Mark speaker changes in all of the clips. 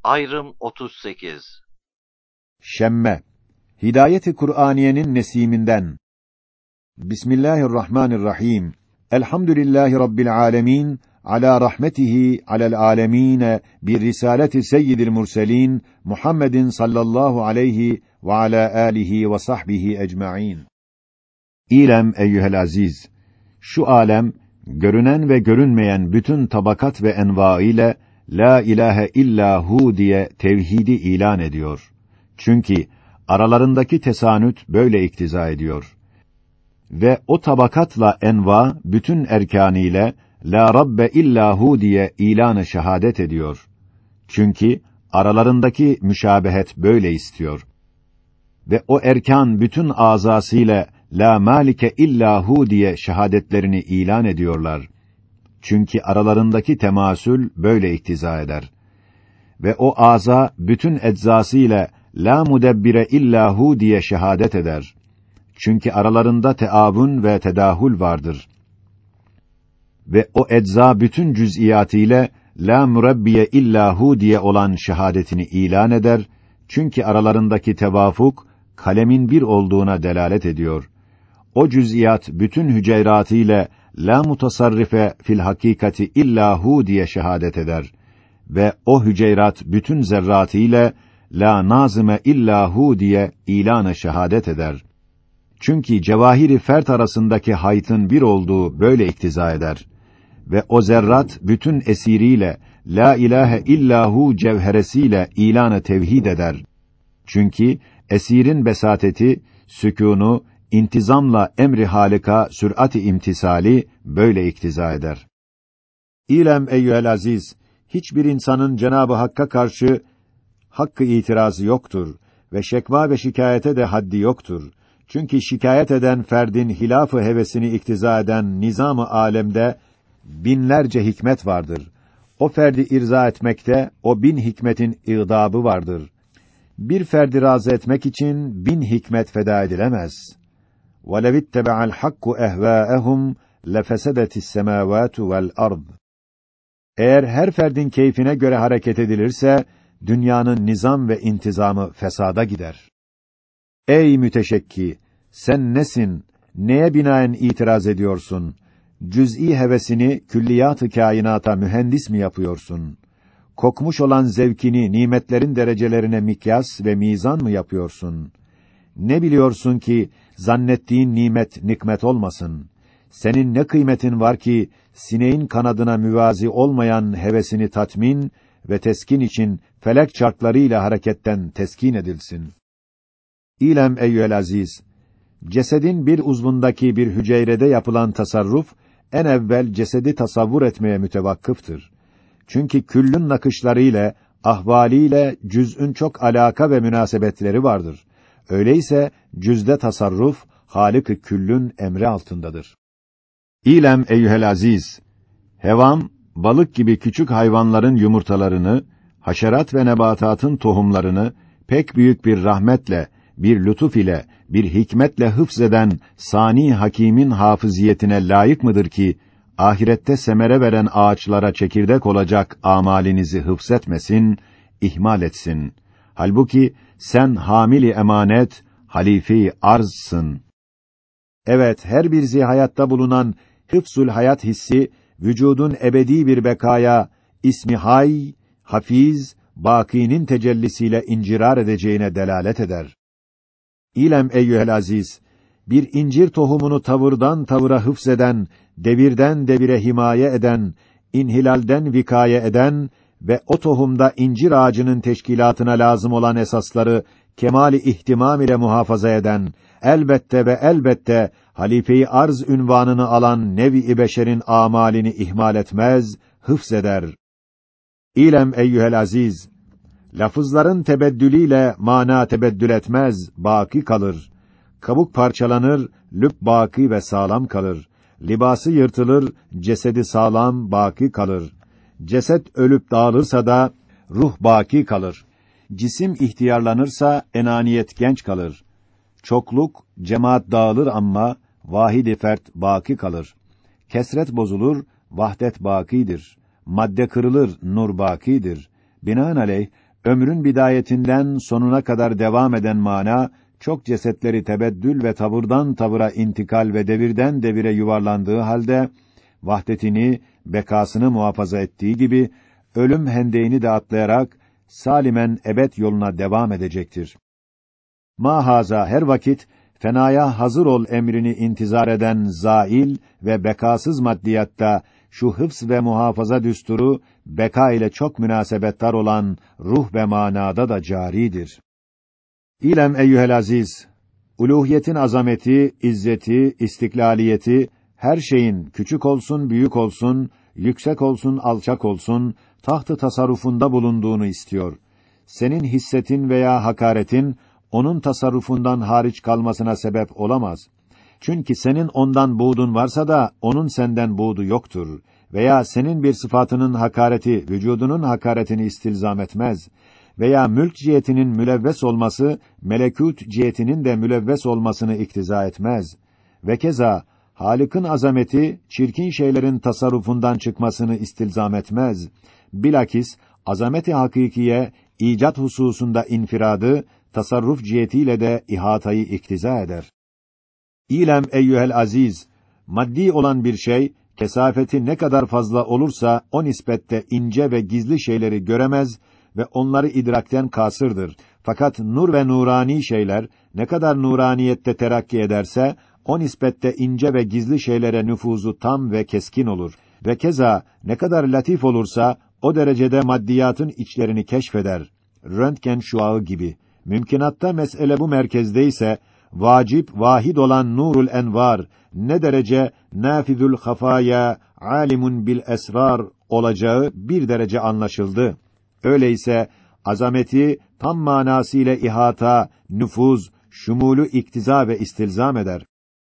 Speaker 1: Ayrım 38.
Speaker 2: Şemme. Hidayet-i Kur'aniyenin nesiminden. Bismillahirrahmanirrahim. Elhamdülillahi Rabbil alemin. Ala rahmetihi alel alemine bir risaleti seyyidil murselin Muhammedin sallallahu aleyhi ve ala alihi ve sahbihi ecmaîn. İlem eyyuhel aziz. Şu alem görünen ve görünmeyen bütün tabakat ve enva ile la ilahe illa hu diye tevhidi ilan ediyor. Çünkü aralarındaki tesanüt böyle iktiza ediyor. Ve o tabakatla enva bütün erkanıyla la rabbe illa hu diye ilan-ı şehadet ediyor. Çünkü aralarındaki müşabehet böyle istiyor. Ve o erkan bütün azasıyla la malike illa hu diye şehadetlerini ilan ediyorlar. Çünkü aralarındaki temasül böyle iktiza eder. Ve o aza bütün eczasıyla la mudebbire illa hu diye şehadet eder. Çünkü aralarında teavun ve tedahül vardır. Ve o ecza bütün cüz'iyatıyla la murabbiye illa hu diye olan şehadetini ilan eder. Çünkü aralarındaki tevafuk kalemin bir olduğuna delalet ediyor. O cüz'iyat bütün hüceyratıyla la mutasarrife fil hakikati illa hu diye şehadet eder ve o hüceyrat bütün zerratıyla la nazime illa hu diye ilan-ı şehadet eder. Çünkü cevahiri fert arasındaki haytın bir olduğu böyle iktiza eder ve o zerrat bütün esiriyle la ilahe illa hu cevheresiyle ilan-ı tevhid eder. Çünkü esirin besateti, sükûnu, intizamla emri halika sür'at-i imtisali böyle iktiza eder. İlem eyyuhel aziz, hiçbir insanın Cenab-ı Hakk'a karşı hakkı itirazı yoktur ve şekva ve şikayete de haddi yoktur. Çünkü şikayet eden ferdin hilaf-ı hevesini iktiza eden nizam-ı alemde binlerce hikmet vardır. O ferdi irza etmekte o bin hikmetin iğdabı vardır. Bir ferdi razı etmek için bin hikmet feda edilemez. وَلَوِ اتَّبَعَ الْحَقُّ اَهْوَاءَهُمْ لَفَسَدَتِ السَّمَاوَاتُ وَالْأَرْضِ. Eğer her ferdin keyfine göre hareket edilirse, dünyanın nizam ve intizamı fesada gider. Ey müteşekki! Sen nesin? Neye binaen itiraz ediyorsun? Cüz'i hevesini külliyat-ı kainata mühendis mi yapıyorsun? Kokmuş olan zevkini nimetlerin derecelerine mikyas ve mizan mı yapıyorsun? Ne biliyorsun ki zannettiğin nimet nikmet olmasın? Senin ne kıymetin var ki sineğin kanadına müvazi olmayan hevesini tatmin ve teskin için felek çarklarıyla hareketten teskin edilsin. İlem eyyuhel aziz, cesedin bir uzvundaki bir hücrede yapılan tasarruf en evvel cesedi tasavvur etmeye mütevakkıftır. Çünkü küllün nakışlarıyla, ahvaliyle cüz'ün çok alaka ve münasebetleri vardır. Öyleyse cüz'de tasarruf Hâlik-i Küllün emri altındadır. İlem eyyuhel aziz, hevam balık gibi küçük hayvanların yumurtalarını, haşerat ve nebatatın tohumlarını pek büyük bir rahmetle, bir lütuf ile, bir hikmetle hıfzeden sani hakimin hafıziyetine layık mıdır ki ahirette semere veren ağaçlara çekirdek olacak amalinizi hıfzetmesin, ihmal etsin. Halbuki sen hamili emanet, halife-i arzsın. Evet, her bir zihayatta bulunan hıfzul hayat hissi, vücudun ebedi bir bekaya, ismi hay, hafiz, bakînin tecellisiyle incirar edeceğine delalet eder. İlem eyyuhel aziz, bir incir tohumunu tavırdan tavıra hıfzeden, devirden devire himaye eden, inhilalden vikaye eden ve o tohumda incir ağacının teşkilatına lazım olan esasları kemali ihtimam ile muhafaza eden, elbette ve elbette halife-i arz ünvanını alan nev-i beşerin amalini ihmal etmez, hıfzeder. İlem eyyuhel aziz, lafızların tebeddülüyle mana tebeddül etmez, baki kalır. Kabuk parçalanır, lüb baki ve sağlam kalır. Libası yırtılır, cesedi sağlam, baki kalır. Ceset ölüp dağılırsa da ruh baki kalır. Cisim ihtiyarlanırsa enaniyet genç kalır. Çokluk, cemaat dağılır ama vahid-i fert baki kalır. Kesret bozulur, vahdet bakidir. Madde kırılır, nur bakidir. Binaenaleyh ömrün bidayetinden sonuna kadar devam eden mana, çok cesetleri tebeddül ve tavırdan tavıra intikal ve devirden devire yuvarlandığı halde, vahdetini, bekasını muhafaza ettiği gibi, ölüm hendeğini de atlayarak, salimen ebed yoluna devam edecektir. Mahaza her vakit, fenaya hazır ol emrini intizar eden zail ve bekasız maddiyatta, şu hıfz ve muhafaza düsturu, beka ile çok münasebettar olan ruh ve manada da caridir. İlem eyyuhel aziz, uluhiyetin azameti, izzeti, istiklaliyeti, her şeyin küçük olsun, büyük olsun, yüksek olsun, alçak olsun, taht-ı tasarrufunda bulunduğunu istiyor. Senin hissetin veya hakaretin, onun tasarrufundan hariç kalmasına sebep olamaz. Çünkü senin ondan buğdun varsa da, onun senden buğdu yoktur. Veya senin bir sıfatının hakareti, vücudunun hakaretini istilzam etmez. Veya mülk cihetinin mülevves olması, melekût cihetinin de mülevves olmasını iktiza etmez. Ve keza, Halık'ın azameti, çirkin şeylerin tasarrufundan çıkmasını istilzam etmez. Bilakis, azameti hakikiye, icat hususunda infiradı, tasarruf cihetiyle de ihatayı iktiza eder. İlem eyyuhel aziz, maddi olan bir şey, kesafeti ne kadar fazla olursa, o nispette ince ve gizli şeyleri göremez ve onları idrakten kasırdır. Fakat nur ve nurani şeyler, ne kadar nuraniyette terakki ederse, o nispette ince ve gizli şeylere nüfuzu tam ve keskin olur. Ve keza, ne kadar latif olursa, o derecede maddiyatın içlerini keşfeder. Röntgen şuağı gibi. Mümkinatta mesele bu merkezdeyse, vacip, vahid olan nurul envar, ne derece nafizul hafaya, alimun bil esrar olacağı bir derece anlaşıldı. Öyleyse, azameti tam manasıyla ihata, nüfuz, şumulu iktiza ve istilzam eder.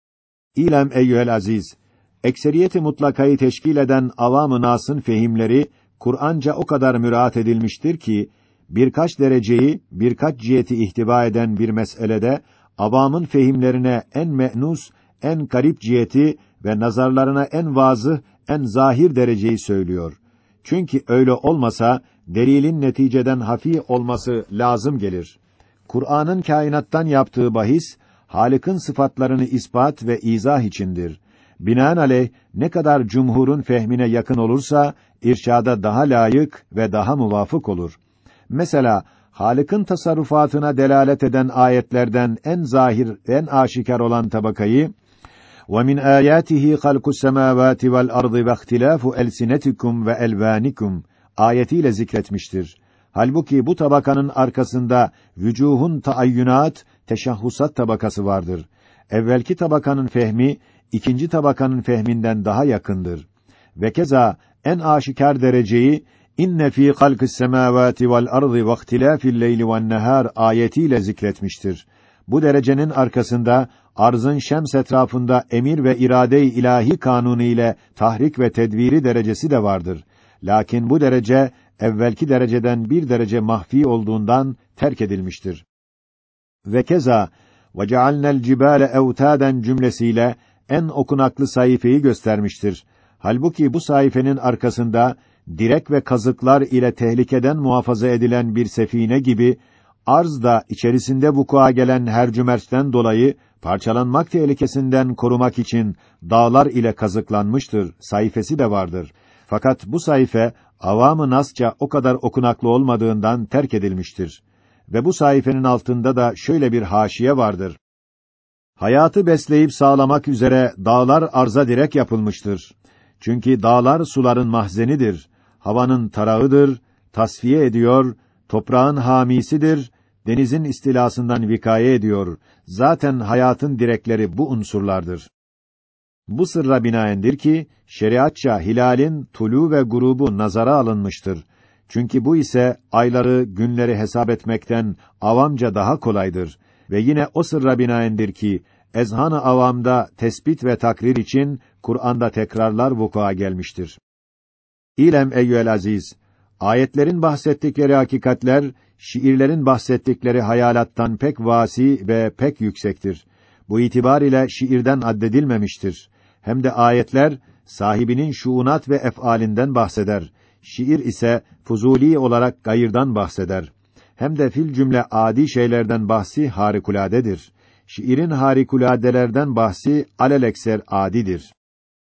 Speaker 2: İlem eyyuhel aziz, ekseriyeti mutlakayı teşkil eden avam-ı nas'ın fehimleri, Kur'anca o kadar müraat edilmiştir ki, birkaç dereceyi, birkaç ciheti ihtiva eden bir meselede, avamın fehimlerine en me'nus, en garip ciheti ve nazarlarına en vazıh, en zahir dereceyi söylüyor. Çünkü öyle olmasa, delilin neticeden hafi olması lazım gelir. Kur'an'ın kainattan yaptığı bahis, Halık'ın sıfatlarını ispat ve izah içindir. Binaenaleyh, ne kadar cumhurun fehmine yakın olursa, irşada daha layık ve daha muvafık olur. Mesela, Halık'ın tasarrufatına delalet eden ayetlerden en zahir, en aşikar olan tabakayı, وَمِنْ آيَاتِهِ خَلْقُ السَّمَاوَاتِ وَالْأَرْضِ وَاخْتِلَافُ أَلْسِنَتِكُمْ وَأَلْوَانِكُمْ ayetiyle zikretmiştir. Halbuki bu tabakanın arkasında vücuhun taayyünat, teşahhusat tabakası vardır. Evvelki tabakanın fehmi, ikinci tabakanın fehminden daha yakındır. Ve keza en aşikar dereceyi İnne fî halqis semâvâti vel ardı ve ihtilâfil leyli ven nehâr ayetiyle zikretmiştir. Bu derecenin arkasında arzın şems etrafında emir ve irade-i ilahi kanunu ile tahrik ve tedviri derecesi de vardır. Lakin bu derece evvelki dereceden bir derece mahfî olduğundan terk edilmiştir. Ve keza وَجَعَلْنَا الْجِبَالَ اَوْتَادًا cümlesiyle en okunaklı sayfayı göstermiştir. Halbuki bu sayfenin arkasında direk ve kazıklar ile tehlikeden muhafaza edilen bir sefine gibi, arz da içerisinde vukua gelen hercümerçten dolayı parçalanmak tehlikesinden korumak için dağlar ile kazıklanmıştır, sayfesi de vardır. Fakat bu sayfe, avam-ı nasça o kadar okunaklı olmadığından terk edilmiştir. Ve bu sayfenin altında da şöyle bir haşiye vardır. Hayatı besleyip sağlamak üzere dağlar arza direk yapılmıştır. Çünkü dağlar suların mahzenidir, havanın tarağıdır, tasfiye ediyor, toprağın hamisidir, denizin istilasından vikaye ediyor. Zaten hayatın direkleri bu unsurlardır. Bu sırra binaendir ki, şeriatça hilalin tulû ve grubu nazara alınmıştır. Çünkü bu ise ayları, günleri hesap etmekten avamca daha kolaydır. Ve yine o sırra binaendir ki, ezhan-ı avamda tespit ve takrir için Kur'an'da tekrarlar vukua gelmiştir. İlem eyyuhel aziz, ayetlerin bahsettikleri hakikatler, şiirlerin bahsettikleri hayalattan pek vasi ve pek yüksektir. Bu itibar ile şiirden addedilmemiştir. Hem de ayetler, sahibinin şuunat ve ef'alinden bahseder. Şiir ise fuzuli olarak gayırdan bahseder. hem de fil cümle adi şeylerden bahsi harikuladedir. Şiirin harikuladelerden bahsi alelekser adidir.